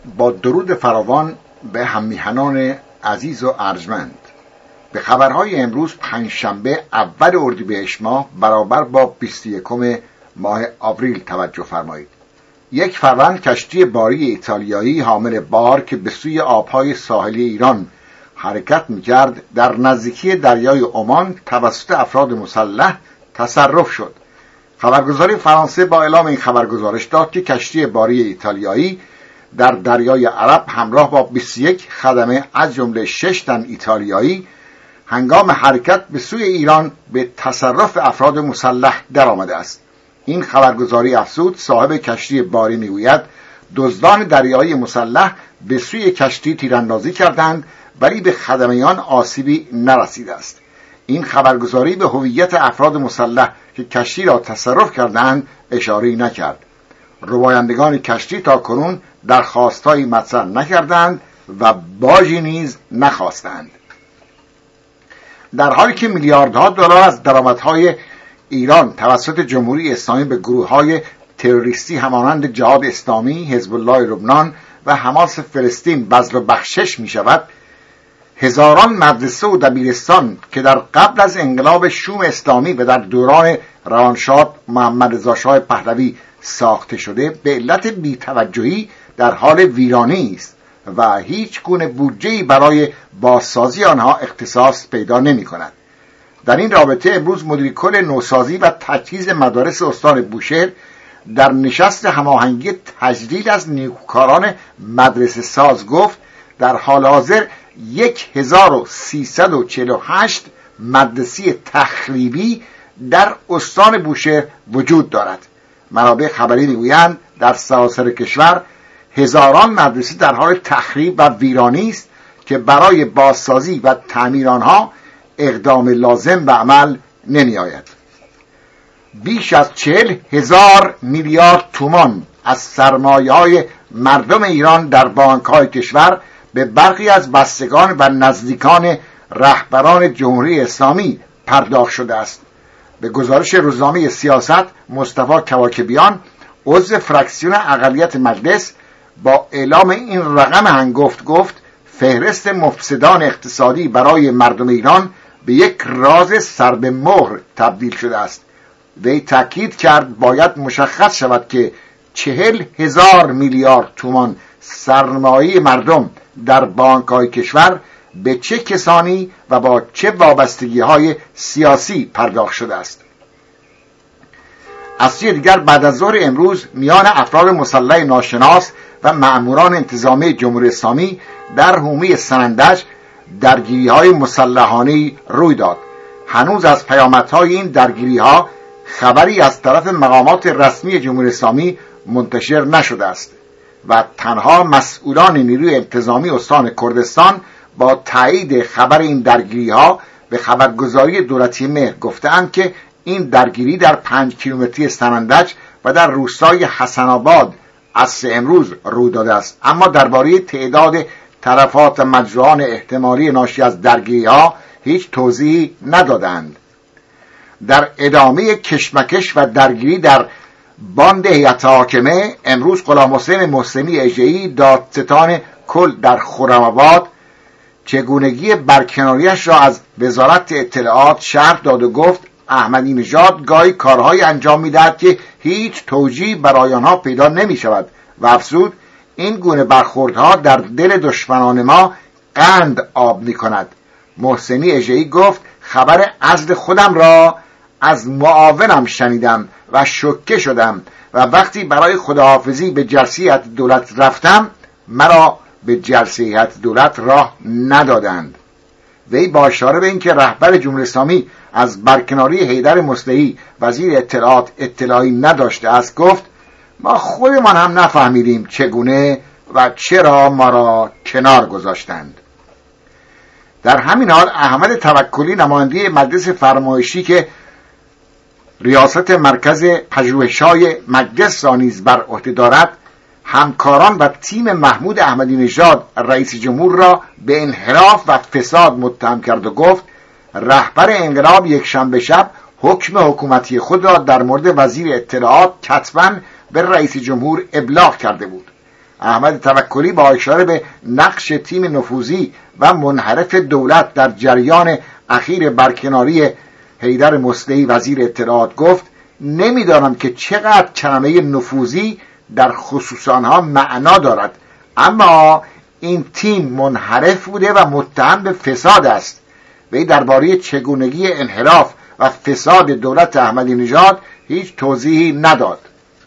با درود فراوان به هممیهنان عزیز و ارجمند، به خبرهای امروز پنجشنبه اول اردیبهشت ماه برابر با 21 ماه آوریل توجه فرمایید. 1 فروند کشتی باری ایتالیایی حامل بار که به سوی آبهای ساحلی ایران حرکت می‌کرد در نزدیکی دریای عمان توسط افراد مسلح تصرف شد. خبرگزاری فرانسه با اعلام این خبر گزارش داد که کشتی باری ایتالیایی در دریای عرب همراه با 21 خدمه از جمله 6 تن ایتالیایی هنگام حرکت به سوی ایران به تصرف افراد مسلح درآمده است. این خبرگزاری افزود صاحب کشتی باری میگوید دزدان دریایی مسلح به سوی کشتی تیراندازی کردند ولی به خدمیان آسیبی نرسیده است. این خبرگزاری به هویت افراد مسلح که کشتی را تصرف کردند اشاره نکرد. ربایندگان کشتی تا کنون درخواستایی مطرح نکردند و باجی نیز نخواستند. در حالی که میلیاردها دلار از درآمدهای ایران توسط جمهوری اسلامی به گروه‌های تروریستی همانند جهاد اسلامی، حزب الله لبنان و حماس فلسطین بذل و بخشش می شود، هزاران مدرسه و دبیرستان که در قبل از انقلاب شوم اسلامی و در دوران روانشاد محمد رضا شاه پهلوی ساخته شده به علت بی‌توجهی در حال ویرانی است و هیچ گونه بودجه‌ای برای بازسازی آنها اختصاص پیدا نمی‌کند. در این رابطه امروز مدیر کل نوسازی و تجهیز مدارس استان بوشهر در نشست هماهنگی تجلیل از نیکوکاران مدرسه ساز گفت در حال حاضر 1348 مدرسه تخریبی در استان بوشهر وجود دارد. منابع خبری میگویند در سراسر کشور هزاران مدرسه در حال تخریب و ویرانی است که برای بازسازی و تعمیر آنها اقدام لازم به عمل نمی آید. بیش از 40,000 میلیارد تومان از سرمایه‌های مردم ایران در بانک‌های کشور به برخی از بستگان و نزدیکان رهبران جمهوری اسلامی پرداخت شده است. به گزارش روزنامه سیاست، مصطفی کواکبیان عضو فرکسیون اقلیت مجلس با اعلام این رقم هنگفت گفت فهرست مفسدان اقتصادی برای مردم ایران به یک راز سر به مهر تبدیل شده است. وی تاکید کرد باید مشخص شود که 40,000 میلیارد تومان سرمایه مردم در بانک‌های کشور به چه کسانی و با چه وابستگی‌های سیاسی پرداخت شده است. از سوی دیگر بعد از ظهر امروز میان افراد مسلح ناشناس و مأموران انتظامی جمهوری اسلامی در حومه سنندج درگیری‌های مسلحانه‌ای روی داد. هنوز از پیامدهای این درگیری‌ها خبری از طرف مقامات رسمی جمهوری اسلامی منتشر نشده است و تنها مسئولان نیروی انتظامی استان کردستان با تایید خبر این درگیری‌ها به خبرگزاری دولتی مهر گفتند که این درگیری در 5 کیلومتری سنندج و در روستای حسن آباد عصر امروز روی داده است، اما درباره تعداد تلفات مجروحان احتمالی ناشی از درگیری‌ها هیچ توضیحی ندادند. در ادامه کشمکش و درگیری در باند هیئت حاکمه امروز غلام حسین محسنی اژه‌ای دادستان کل در خرم‌آباد چگونگی برکناریش را از وزارت اطلاعات شرح داد و گفت احمدی نژاد گاهی کارهای انجام می‌دهد که هیچ توجیهی برای آنها پیدا نمی‌شود و افزود این گونه برخوردها در دل دشمنان ما قند آب می‌کند. محسنی اژه‌ای گفت خبر عزل خودم را از معاونم شنیدم و شوکه شدم و وقتی برای خداحافظی به جلسه هیئت دولت رفتم مرا به جلسه هیئت دولت راه ندادند. وی با اشاره به اینکه رهبر جمهوری اسلامی از برکناری حیدر مصلحی وزیر اطلاعات اطلاعی نداشته است گفت ما خودمان هم نفهمیدیم چگونه و چرا ما را کنار گذاشتند. در همین حال احمد توکلی نماینده مجلس فرمایشی که ریاست مرکز پژوهش‌های مجلس را نیز بر عهده دارد همکاران و تیم محمود احمدی نژاد رئیس جمهور را به انحراف و فساد متهم کرد و گفت رهبر انقلاب یک شنبه شب حکم حکومتی خود را در مورد وزیر اطلاعات کتباً به رئیس جمهور ابلاغ کرده بود. احمد توکلی با اشاره به نقش تیم نفوذی و منحرف دولت در جریان اخیر برکناری حیدر مصلحی وزیر اطلاعات گفت نمیدانم که چقدر کلمه نفوذی در خصوص آنها معنا دارد، اما این تیم منحرف بوده و متهم به فساد است. وی درباره چگونگی انحراف و فساد دولت احمدی نژاد هیچ توضیحی نداد.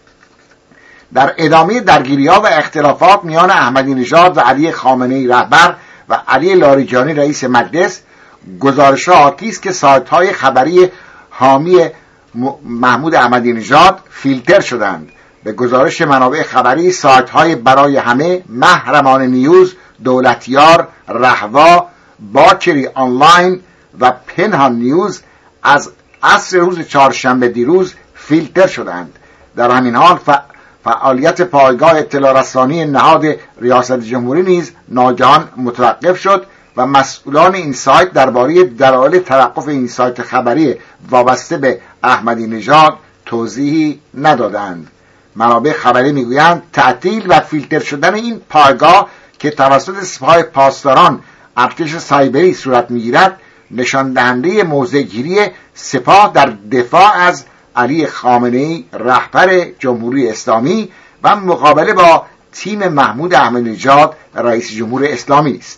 در ادامه درگیری‌ها و اختلافات میان احمدی نژاد و علی خامنه‌ای رهبر و علی لاریجانی رئیس مجلس، گزارش‌ها آتی است که سایت‌های خبری حامی محمود احمدی نژاد فیلتر شدند. به گزارش منابع خبری، سایت‌های برای همه، محرمان نیوز، دولتیار، رهوا، باکری آنلاین و پنهان نیوز از عصر روز چهارشنبه دیروز فیلتر شدند. در همین حال فعالیت پایگاه اطلاع رسانی نهاد ریاست جمهوری نیز ناگهان متوقف شد و مسئولان این سایت درباره دلایل توقف این سایت خبری وابسته به احمدی نژاد توضیحی ندادند. منابع خبری میگویند تعطیل و فیلتر شدن این پایگاه که توسط سپاه پاسداران ارتش سایبری صورت میگیرد نشان دهنده موضع‌گیری سپاه در دفاع از علی خامنه‌ای رهبر جمهوری اسلامی و مقابله با تیم محمود احمدی نژاد رئیس جمهور اسلامی است.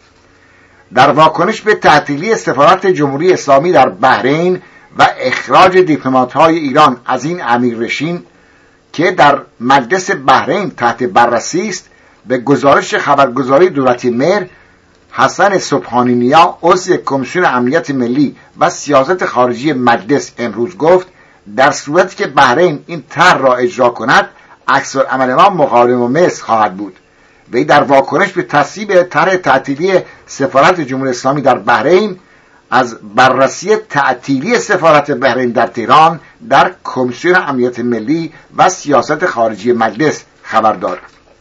در واکنش به تعطیلی سفارت جمهوری اسلامی در بحرین و اخراج دیپلمات‌های ایران از این امیرنشین که در مجلس بحرین تحت بررسی است، به گزارش خبرگزاری دولتی مهر، حسن سبحانی نیا عضو کمیسیون امنیت ملی و سیاست خارجی مجلس امروز گفت در صورتی که بحرین این طرح را اجرا کند عکس‌العمل ما مقارن و مثل خواهد بود. وی در واکنش به تصویب طرح تعطیلی سفارت جمهوری اسلامی در بحرین از بررسی تعطیلی سفارت بحرین در تهران در کمیسیون امنیت ملی و سیاست خارجی مجلس خبر داد.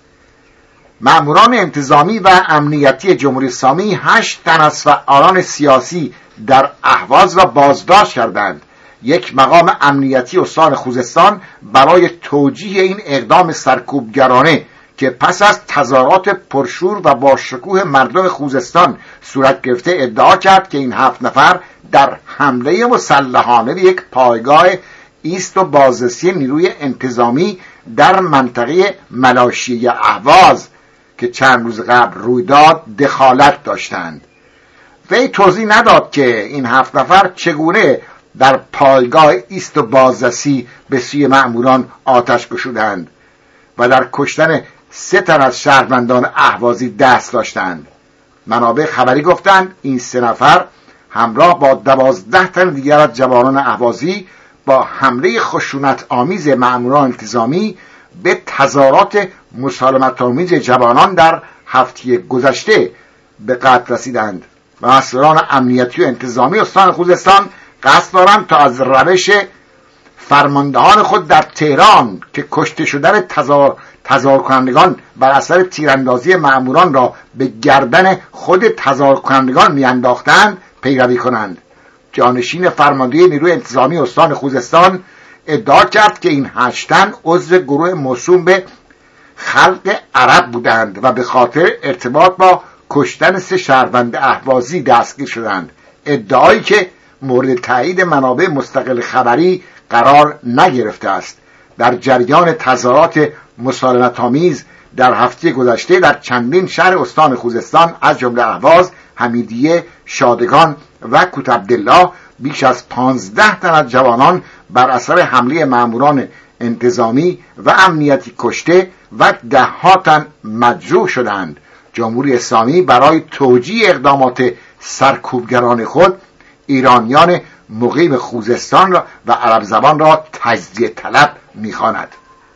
مأموران انتظامی و امنیتی جمهوری اسلامی 8 تن از فعالان سیاسی در اهواز را بازداشت کردند. یک مقام امنیتی استان خوزستان برای توجیه این اقدام سرکوبگرانه که پس از تظاهرات پرشور و با شکوه مردم خوزستان صورت گرفته ادعا کرد که این 7 نفر در حمله مسلحانه به یک پایگاه ایست و بازرسی نیروی انتظامی در منطقه ملاشی اهواز که چند روز قبل روی داد دخالت داشتند. وی توضیح نداد که این 7 نفر چگونه در پایگاه ایست و بازرسی به سوی مأموران آتش گشودند و در کشتن 3 تن از شهروندان اهوازی دست داشتند. منابع خبری گفتند این 3 نفر همراه با 12 تن دیگر از جوانان اهوازی با حمله خشونت آمیز مأموران انتظامی به تظاهرات مسالمت آمیز جوانان در هفته گذشته به قتل رسیدند و مسئولان امنیتی و انتظامی استان خوزستان قصد دارند تا از روش فرماندهان خود در تهران که کشته شدن تظاهر کنندگان بر اثر تیراندازی مأموران را به گردن خود تظاهر کنندگان میانداختند پیروی کنند. جانشین فرمانده نیروی انتظامی استان خوزستان ادعا کرد که این 8 تن عضو گروه موسوم به خلق عرب بودند و به خاطر ارتباط با کشتن 3 شهروند اهوازی دستگیر شدند، ادعایی که مورد تایید منابع مستقل خبری قرار نگرفته است. در جریان تظاهرات مسالمت‌آمیز در هفته گذشته در چندین شهر استان خوزستان از جمله اهواز، حمیدیه، شادگان و کوت عبدالله بیش از 15 تن از جوانان بر اثر حمله مأموران انتظامی و امنیتی کشته و 10 تن مجروح شدند. جمهوری اسلامی برای توجیه اقدامات سرکوبگران خود ایرانیان مقیم خوزستان را و عرب زبان را تجزیه طلب می‌خواند.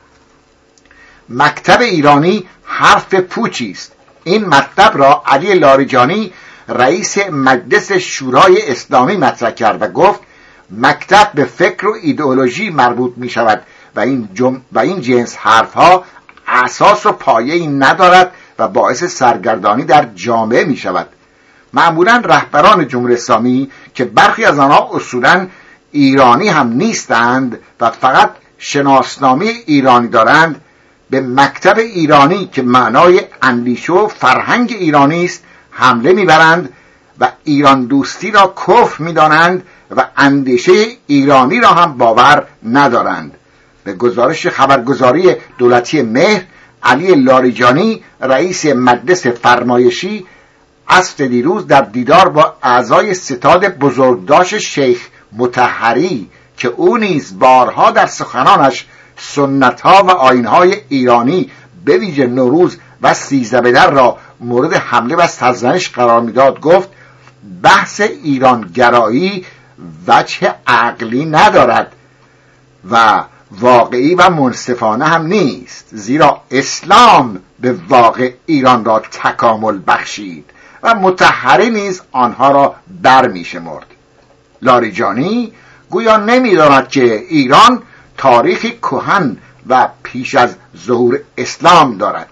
مکتب ایرانی حرف پوچی است. این مطلب را علی لاریجانی رئیس مجلس شورای اسلامی مطرح کرد و گفت مکتب به فکر و ایدئولوژی مربوط می شود و این جنس حرفها اساس و پایه‌ای ندارد و باعث سرگردانی در جامعه می شود. معمولا رهبران جمهوری اسلامی که برخی از آنها اصولا ایرانی هم نیستند و فقط شناسنامه ایرانی دارند به مکتب ایرانی که معنای اندیشه و فرهنگ ایرانی است حمله میبرند و ایران دوستی را کفر میدانند و اندیشه ایرانی را هم باور ندارند. به گزارش خبرگزاری دولتی مهر، علی لاریجانی رئیس مجلس فرمایشی عصر دیروز در دیدار با اعضای ستاد بزرگداشت شیخ مطهری که او نیز بارها در سخنانش سنت‌ها و آیین‌های ایرانی به ویژه نوروز و 13 بدر را مورد حمله و سرزنش قرار میداد، گفت بحث ایرانگرایی وجه عقلی ندارد و واقعی و منصفانه هم نیست، زیرا اسلام به واقع ایران را تکامل بخشید و مطهری نیز آنها را برمی‌شمرد. لاریجانی گویا نمی‌داند که ایران تاریخی کهن و پیش از ظهور اسلام دارد.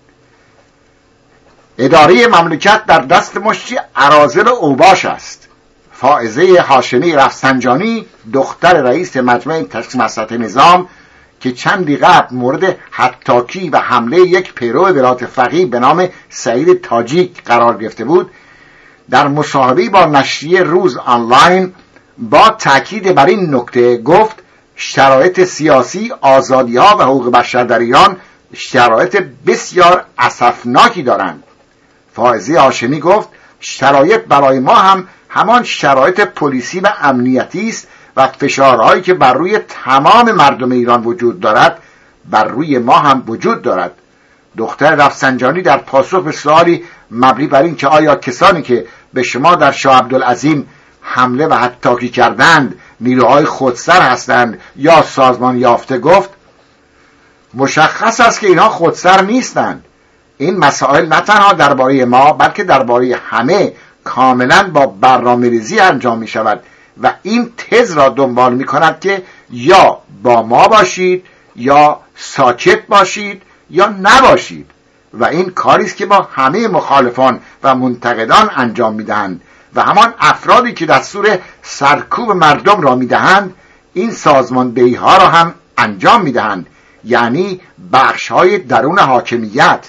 اداره مملکت در دست مشتی اراذل و اوباش است. فائزه هاشمی رفسنجانی دختر رئیس مجمع تشخیص مسلحت نظام که چندی قبل مورد حطاکی و حمله یک پیرو ولایت فقیه به نام سعید تاجیک قرار گرفته بود، در مصاحبه‌ای با نشریه روز آنلاین با تاکید بر این نکته گفت شرایط سیاسی، آزادی‌ها و حقوق بشر در ایران شرایط بسیار اسفناکی دارند. فائزه هاشمی گفت شرایط برای ما هم همان شرایط پلیسی و امنیتی است و فشارهایی که بر روی تمام مردم ایران وجود دارد بر روی ما هم وجود دارد. دختر رفسنجانی در پاسخ به سوالی مبنی بر این که آیا کسانی که به شما در شاه عبدالعظیم حمله و حطاکی کردند نیروهای خودسر هستند یا سازمان یافته، گفت مشخص است که اینها خودسر نیستند. این مسائل نه تنها درباره ما بلکه درباره همه کاملا با برنامه‌ریزی انجام می شود و این تز را دنبال می کند که یا با ما باشید یا ساکت باشید یا نباشید و این کاری است که با همه مخالفان و منتقدان انجام می دهند و همان افرادی که دستور سرکوب مردم را می دهند این سازماندهی ها را هم انجام می دهند، یعنی بخش های درون حاکمیت.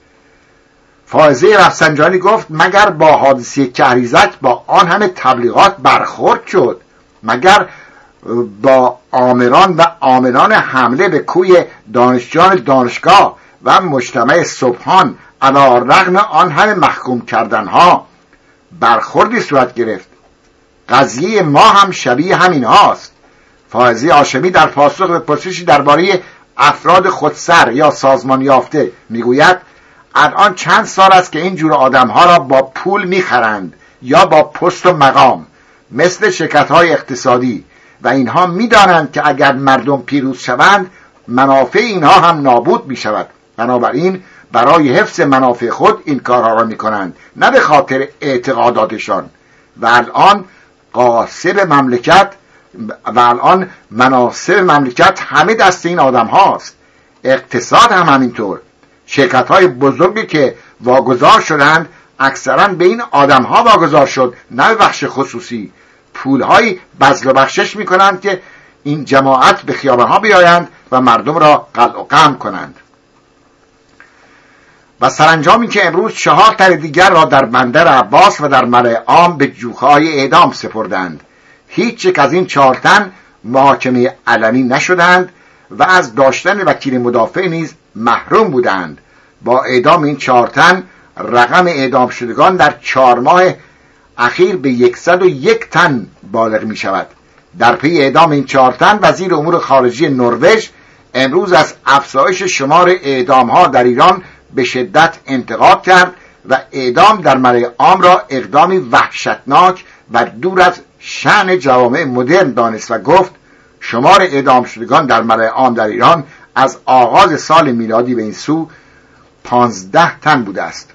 فائزه رفسنجانی گفت مگر با حادثه کهریزک با آن همه تبلیغات برخورد شد؟ مگر با آمران و آمران حمله به کوی دانشجویان دانشگاه و مجتمع صبحان علی رغم آن همه محکوم کردنها برخوردی صورت گرفت؟ قضیه ما هم شبیه همین هاست. فائزه هاشمی در پاسخ به پرسشی درباره افراد خودسر یا سازمان یافته میگوید الان چند سال است که این جور آدم‌ها را با پول می‌خرند یا با پست و مقام مثل شرکت‌های اقتصادی و اینها می‌دانند که اگر مردم پیروز شوند منافع اینها هم نابود می‌شود. بنابراین برای حفظ منافع خود این کارها را می‌کنند، نه به خاطر اعتقاداتشان. و الان مناصب مملکت همه دست این آدم‌هاست. اقتصاد هم همینطور. شرکت‌های بزرگی که واگذار شدند اکثراً به این آدم‌ها واگذار شد، نه به بخش خصوصی. پول‌های بذل و بخشش می‌کنند که این جماعت به خیابان‌ها بیایند و مردم را قلع و قمع کنند. و سرانجامی که امروز 4 تن دیگر را در بندر عباس و در ملأ عام به جوخه‌های اعدام سپردند. هیچ یک از این 4 تن محاکمه علنی نشدند و از داشتن وکیل مدافع نیز محروم بودند. با اعدام این 4 تن رقم اعدام شدگان در 4 ماه اخیر به 101 تن بالغ می شود. در پی اعدام این 4 تن وزیر امور خارجه نروژ امروز از افزایش شمار اعدام ها در ایران به شدت انتقاد کرد و اعدام در ملأ عام را اقدامی وحشتناک و دور از شأن جوامع مدرن دانست و گفت شمار اعدام شدگان در ملأ عام در ایران از آغاز سال میلادی به این سو 15 تن بوده است.